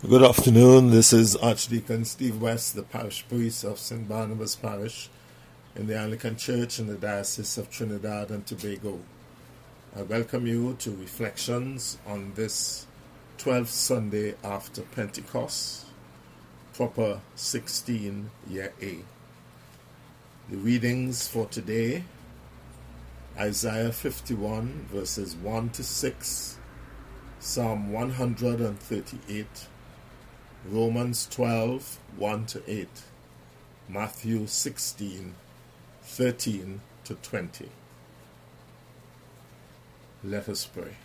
Good afternoon. This is Archdeacon Steve West, the parish priest of St. Barnabas Parish in the Anglican Church in the Diocese of Trinidad and Tobago. I welcome you to reflections on this 12th Sunday after Pentecost, proper 16 year A. The readings for today: Isaiah 51 verses 1 to 6, Psalm 138, Romans 12, 1 to 8, Matthew 16, 13 to 20. Let us pray.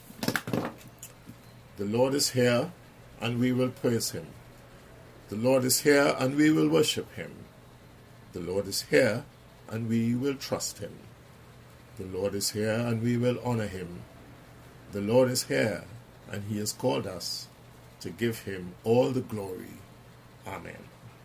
The Lord is here, and we will praise him. The Lord is here, and we will worship him. The Lord is here, and we will trust him. The Lord is here, and we will honor him. The Lord is here, and he has called us to give him all the glory. Amen.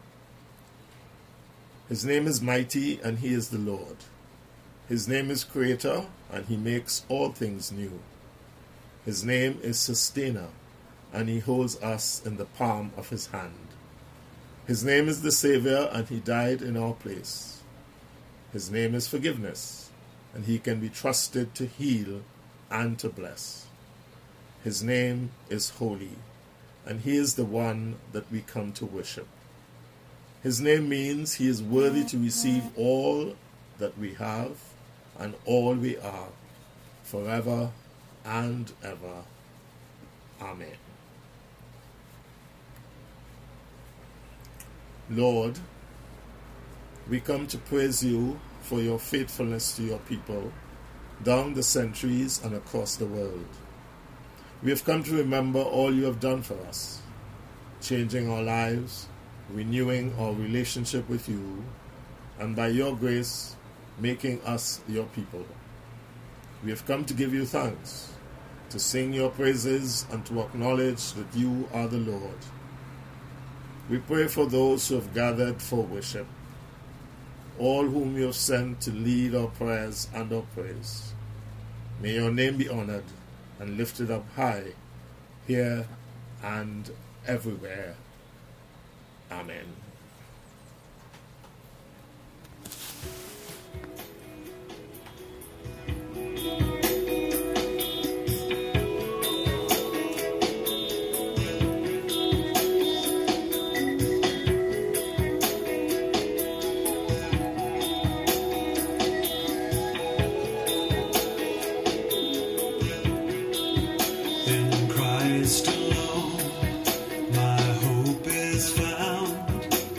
His name is mighty, and he is the Lord. His name is Creator, and he makes all things new. His name is Sustainer, and he holds us in the palm of his hand. His name is the Savior, and he died in our place. His name is Forgiveness, and he can be trusted to heal and to bless. His name is Holy, and he is the one that we come to worship. His name means he is worthy to receive all that we have and all we are, forever and ever. Amen. Lord, we come to praise you for your faithfulness to your people down the centuries and across the world. We have come to remember all you have done for us, changing our lives, renewing our relationship with you, and by your grace, making us your people. We have come to give you thanks, to sing your praises, and to acknowledge that you are the Lord. We pray for those who have gathered for worship, all whom you have sent to lead our prayers and our praise. May your name be honored and lifted up high, here and everywhere. Amen. In Christ alone, my hope is found.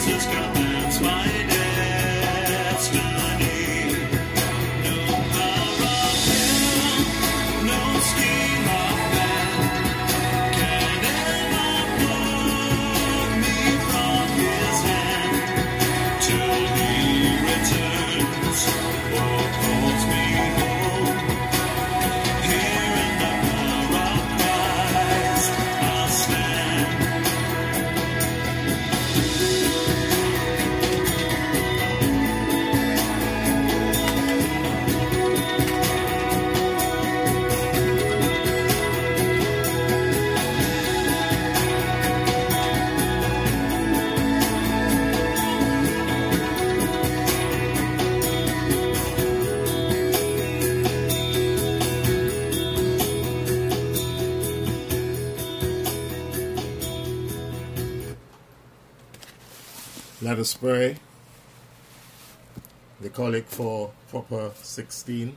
Jesus commands my destiny. No power of hell, no scheme of man can ever pluck me from his hand till he returns or calls me home. Here in the power of Christ I'll stand. Let us pray. The collect for Proper 16.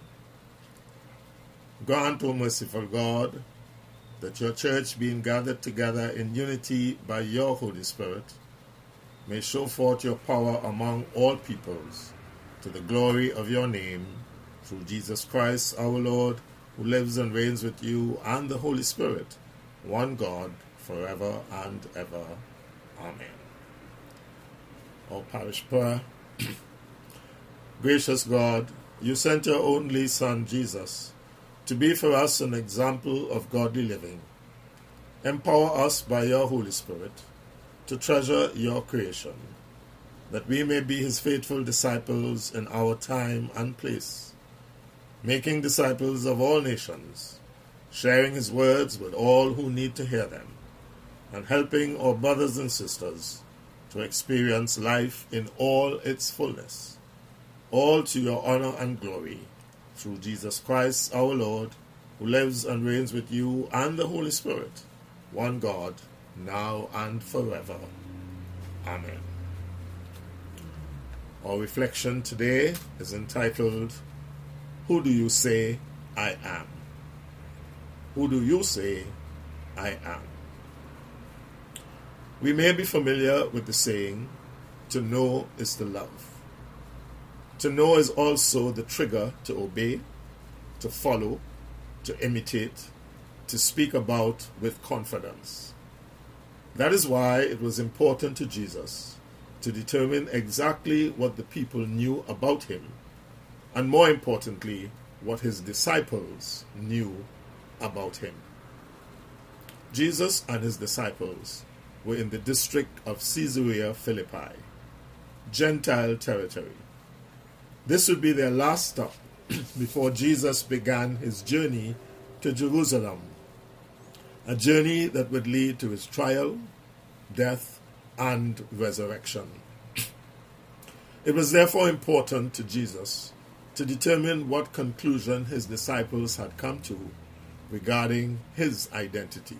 Grant, O merciful God, that your church, being gathered together in unity by your Holy Spirit, may show forth your power among all peoples, to the glory of your name, through Jesus Christ our Lord, who lives and reigns with you and the Holy Spirit, one God, forever and ever. Amen. Our parish prayer. Gracious God, you sent your only Son, Jesus, to be for us an example of godly living. Empower us by your Holy Spirit to treasure your creation, that we may be his faithful disciples in our time and place, making disciples of all nations, sharing his words with all who need to hear them, and helping our brothers and sisters to experience life in all its fullness, all to your honor and glory, through Jesus Christ our Lord, who lives and reigns with you and the Holy Spirit, one God, now and forever. Amen. Our reflection today is entitled, Who Do You Say I Am? Who do you say I am? We may be familiar with the saying, to know is to love. To know is also the trigger to obey, to follow, to imitate, to speak about with confidence. That is why it was important to Jesus to determine exactly what the people knew about him, and more importantly, what his disciples knew about him. Jesus and his disciples were in the district of Caesarea Philippi, Gentile territory. This would be their last stop before Jesus began his journey to Jerusalem, a journey that would lead to his trial, death, and resurrection. It was therefore important to Jesus to determine what conclusion his disciples had come to regarding his identity.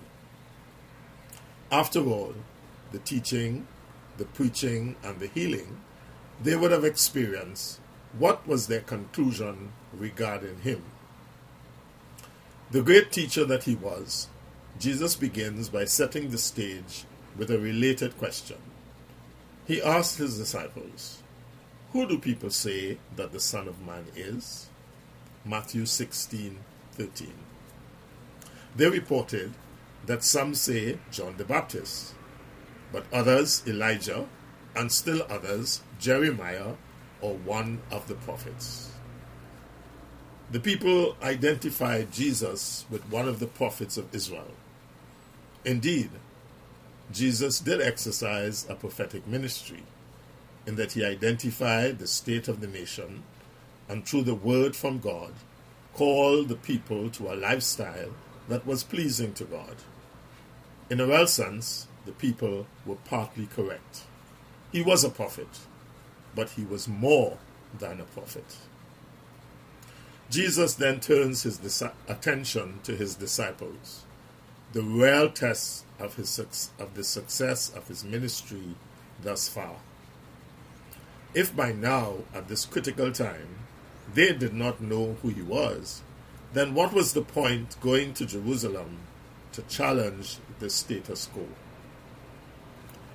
After all, the teaching, the preaching, and the healing they would have experienced, what was their conclusion regarding him? The great teacher that he was, Jesus begins by setting the stage with a related question. He asked his disciples, "Who do people say that the Son of Man is?" Matthew 16:13. They reported that some say John the Baptist, but others Elijah, and still others Jeremiah or one of the prophets. The people identified Jesus with one of the prophets of Israel. Indeed, Jesus did exercise a prophetic ministry in that he identified the state of the nation and through the word from God called the people to a lifestyle that was pleasing to God. In a real sense, the people were partly correct. He was a prophet, but he was more than a prophet. Jesus then turns his attention to his disciples, the real test of the success of his ministry thus far. If by now, at this critical time, they did not know who he was, then what was the point going to Jerusalem to challenge the status quo?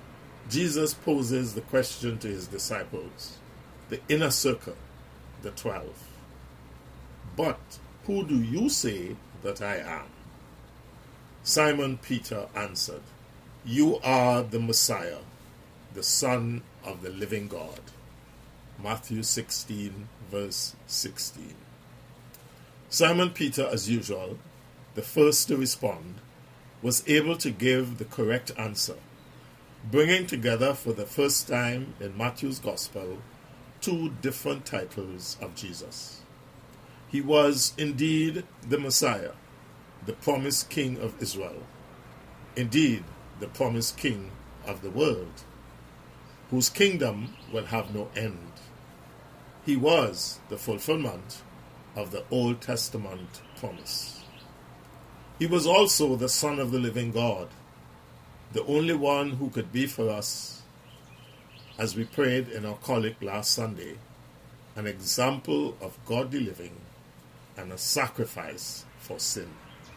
Jesus poses the question to his disciples, the inner circle, the 12. But who do you say that I am? Simon Peter answered, You are the Messiah, the Son of the living God. Matthew 16, verse 16. Simon Peter, as usual, the first to respond, was able to give the correct answer, bringing together for the first time in Matthew's Gospel two different titles of Jesus. He was indeed the Messiah, the promised King of Israel, indeed the promised King of the world, whose kingdom will have no end. He was the fulfillment of the Old Testament promise. He was also the Son of the living God, the only one who could be for us, as we prayed in our collect last Sunday, an example of godly living and a sacrifice for sin.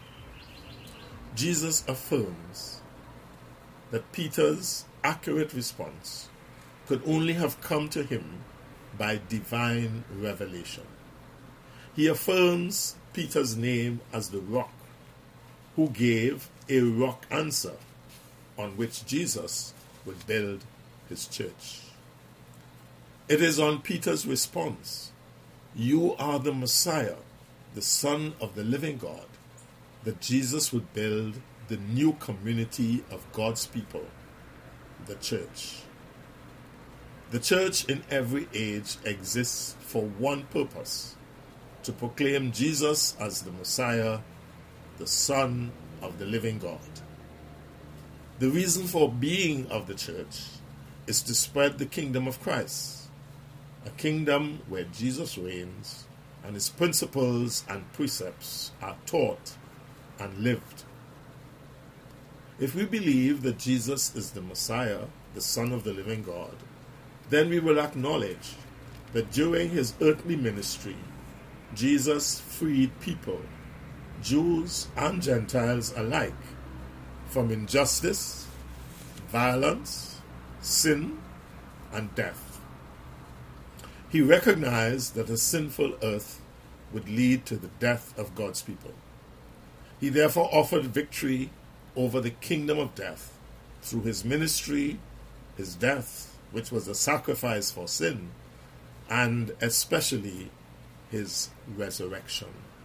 Jesus affirms that Peter's accurate response could only have come to him by divine revelation. He affirms Peter's name as the rock, who gave a rock answer on which Jesus would build his church. It is on Peter's response, You are the Messiah, the Son of the living God, that Jesus would build the new community of God's people, the church. The church in every age exists for one purpose, to proclaim Jesus as the Messiah, the Son of the living God. The reason for being of the church is to spread the kingdom of Christ, a kingdom where Jesus reigns and his principles and precepts are taught and lived. If we believe that Jesus is the Messiah, the Son of the living God, then we will acknowledge that during his earthly ministry, Jesus freed people, Jews and Gentiles alike, from injustice, violence, sin, and death. He recognized that a sinful earth would lead to the death of God's people. He therefore offered victory over the kingdom of death through his ministry, his death, which was a sacrifice for sin, and especially his resurrection.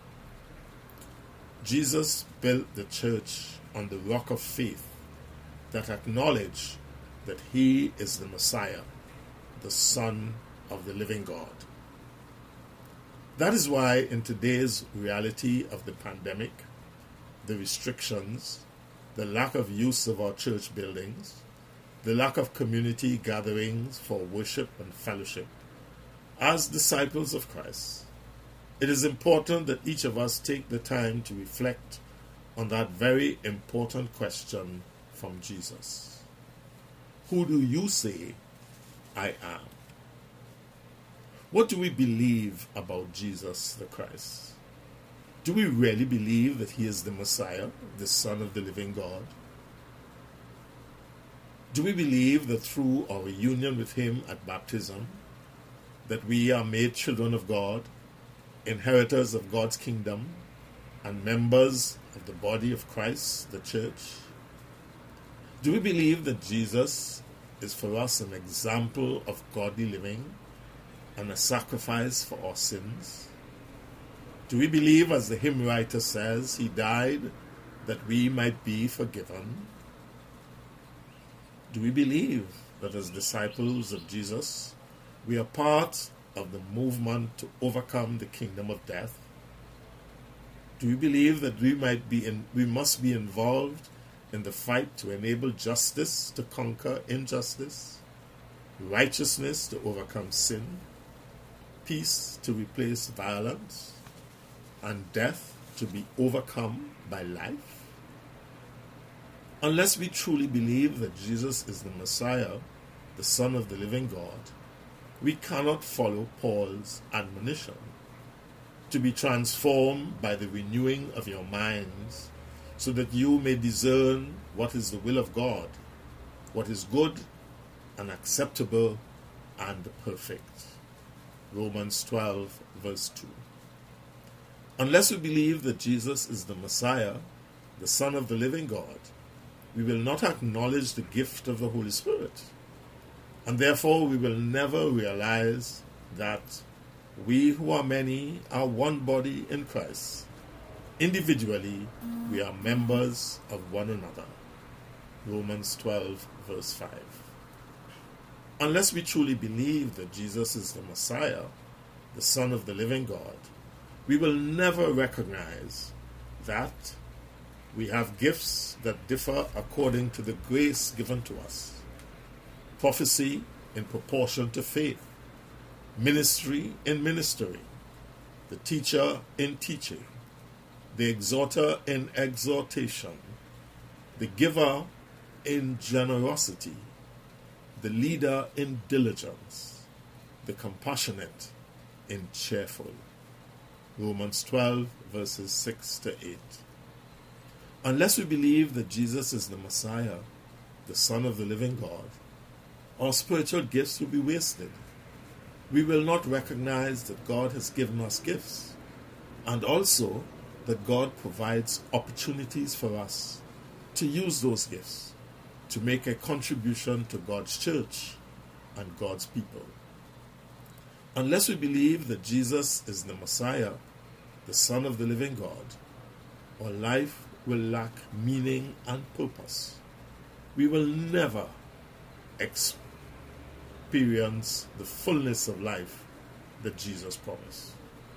Jesus built the church on the rock of faith that acknowledged that he is the Messiah, the Son of the living God. That is why in today's reality of the pandemic, the restrictions, the lack of use of our church buildings, the lack of community gatherings for worship and fellowship, as disciples of Christ, it is important that each of us take the time to reflect on that very important question from Jesus. Who do you say I am? What do we believe about Jesus the Christ? Do we really believe that he is the Messiah, the Son of the living God? Do we believe that through our union with him at baptism, that we are made children of God, inheritors of God's kingdom, and members of the body of Christ, the church? Do we believe that Jesus is for us an example of godly living and a sacrifice for our sins? Do we believe, as the hymn writer says, he died that we might be forgiven? Do we believe that as disciples of Jesus, we are part of the movement to overcome the kingdom of death? Do we believe that we must be involved in the fight to enable justice to conquer injustice, righteousness to overcome sin, peace to replace violence, and death to be overcome by life? Unless we truly believe that Jesus is the Messiah, the Son of the living God, we cannot follow Paul's admonition to be transformed by the renewing of your minds, so that you may discern what is the will of God, what is good and acceptable and perfect. Romans 12, verse 2. Unless we believe that Jesus is the Messiah, the Son of the living God, we will not acknowledge the gift of the Holy Spirit. And therefore we will never realize that we who are many are one body in Christ. Individually, we are members of one another. Romans 12, verse 5. Unless we truly believe that Jesus is the Messiah, the Son of the living God, we will never recognize that we have gifts that differ according to the grace given to us. Prophecy in proportion to faith, ministry in ministering, the teacher in teaching, the exhorter in exhortation, the giver in generosity, the leader in diligence, the compassionate in cheerful. Romans 12, verses 6 to 8. Unless we believe that Jesus is the Messiah, the Son of the living God, our spiritual gifts will be wasted. We will not recognize that God has given us gifts, and also that God provides opportunities for us to use those gifts to make a contribution to God's church and God's people. Unless we believe that Jesus is the Messiah, the Son of the living God, our life will lack meaning and purpose. We will never experience the fullness of life that Jesus promised.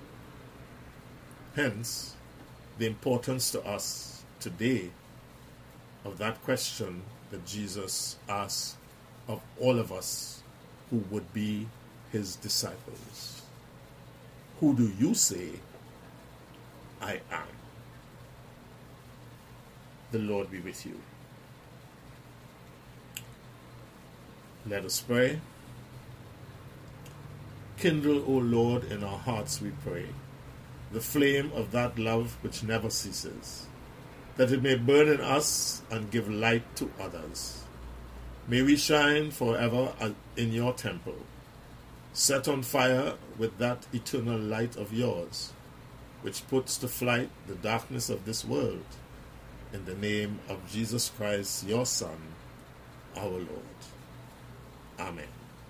Hence, the importance to us today of that question that Jesus asked of all of us who would be his disciples. Who do you say I am? The Lord be with you. Let us pray. Kindle, O Lord, in our hearts, we pray, the flame of that love which never ceases, that it may burn in us and give light to others. May we shine forever in your temple, set on fire with that eternal light of yours, which puts to flight the darkness of this world, in the name of Jesus Christ, your Son, our Lord. Amen.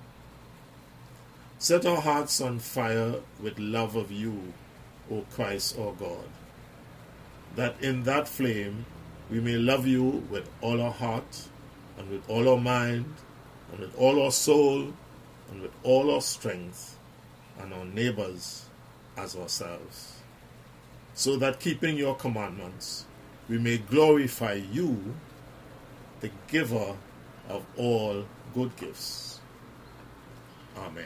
Set our hearts on fire with love of you, O Christ our God, that in that flame we may love you with all our heart, and with all our mind, and with all our soul, and with all our strength, and our neighbors as ourselves, so that keeping your commandments, we may glorify you, the giver of all good gifts. Amen.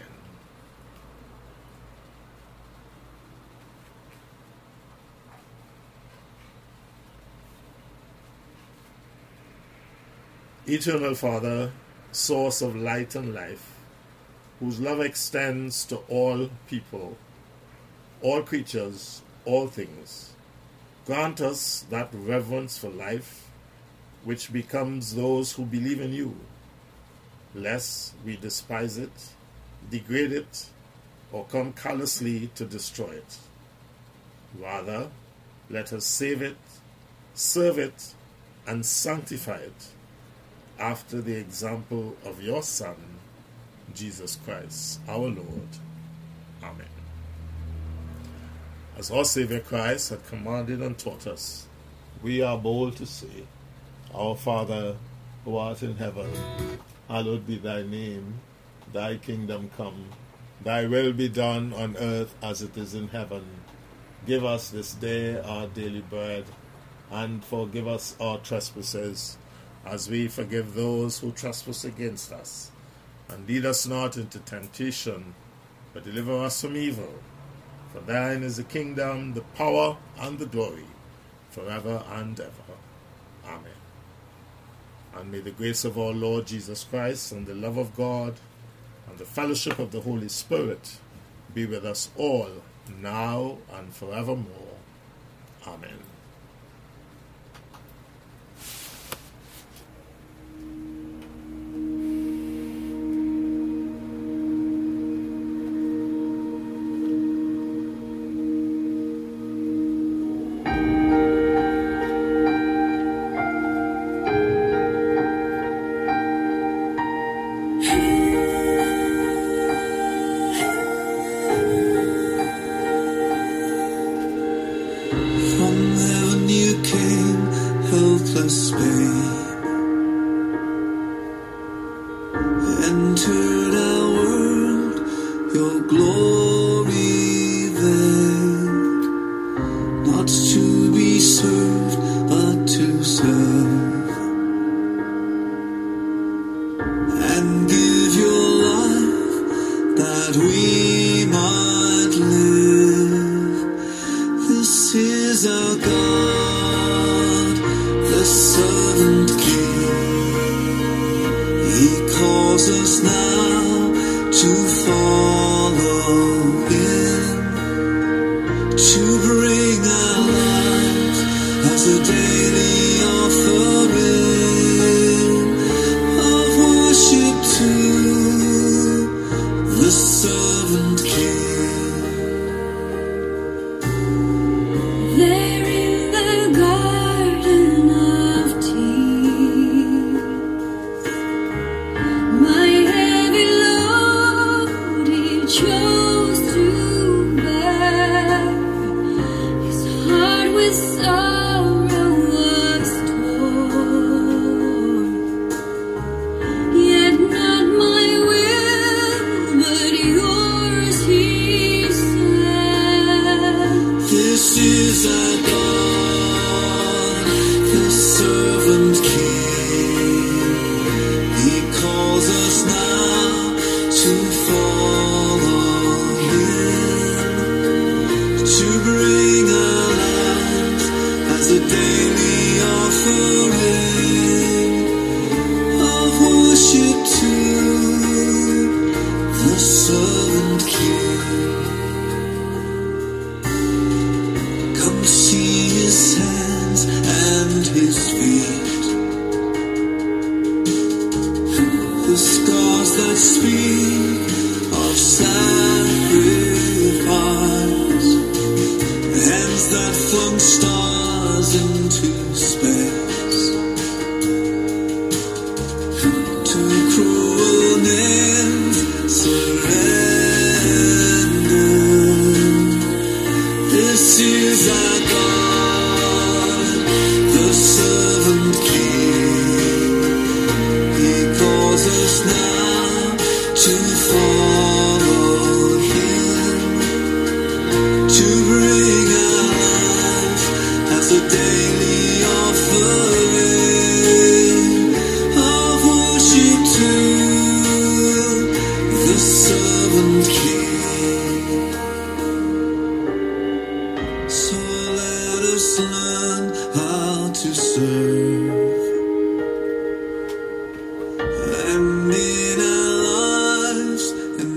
Eternal Father, source of light and life, whose love extends to all people, all creatures, all things, grant us that reverence for life which becomes those who believe in you, lest we despise it, degrade it, or come callously to destroy it. Rather, let us save it, serve it, and sanctify it after the example of your Son, Jesus Christ, our Lord. Amen. As our Savior Christ had commanded and taught us, we are bold to say, Our Father, who art in heaven, hallowed be thy name. Thy kingdom come. Thy will be done on earth as it is in heaven. Give us this day our daily bread, and forgive us our trespasses, as we forgive those who trespass against us. And lead us not into temptation, but deliver us from evil. For thine is the kingdom, the power, and the glory, forever and ever. Amen. And may the grace of our Lord Jesus Christ, and the love of God, and the fellowship of the Holy Spirit be with us all, now and forevermore. Amen. that we might live. This is our God, the servant King. He calls us now to follow Him, to bring our lives as a daily offering of worship to the servant King. There in the Garden of Tea, my heavy load He chose to bear. His heart with sorrow was torn. Yet not my will, but yours, He said. This is our God, the servant King. He calls us now to follow Him, to bring our lives as a daily offering of worship to the servant King. Come see His hands and His feet, the scars that speak of sacrifice, hands that flung stars into space, to cruel names surrendered. This is our God, the servant King. He calls us now to follow Him, to bring our lives as a daily offering of worship to the servant King. So let us learn how to serve, and in our lives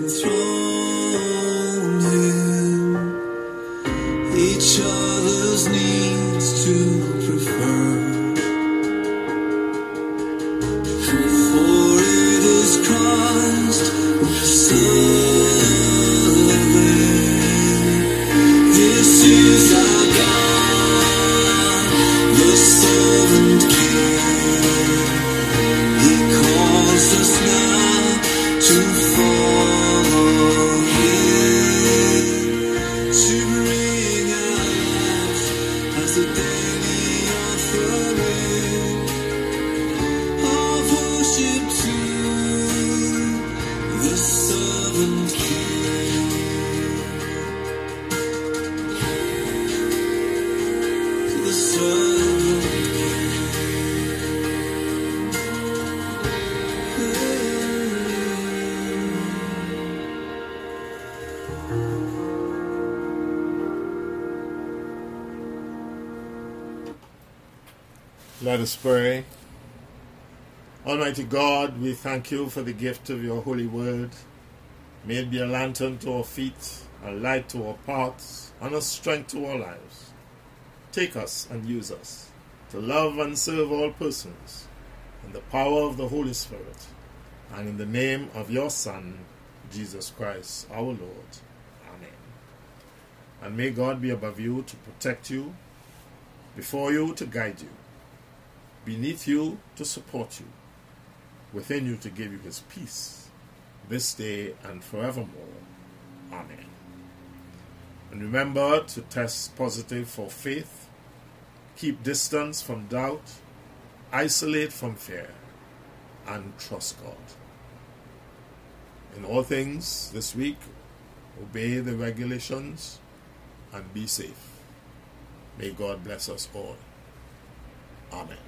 enthrone Him, each other's needs to prefer. For it is Christ we serve. This is our God, the servant King. He calls us now to follow Him, to bring our lives as a daily offering of worship to the servant King. To the servant Let us pray. Almighty God, we thank you for the gift of your holy word. May it be a lantern to our feet, a light to our paths, and a strength to our lives. Take us and use us to love and serve all persons in the power of the Holy Spirit, and in the name of your Son, Jesus Christ, our Lord. Amen. And may God be above you to protect you, before you to guide you, beneath you to support you, within you to give you His peace, this day and forevermore. Amen. And remember to test positive for faith, keep distance from doubt, isolate from fear, and trust God. In all things this week, obey the regulations and be safe. May God bless us all. Amen.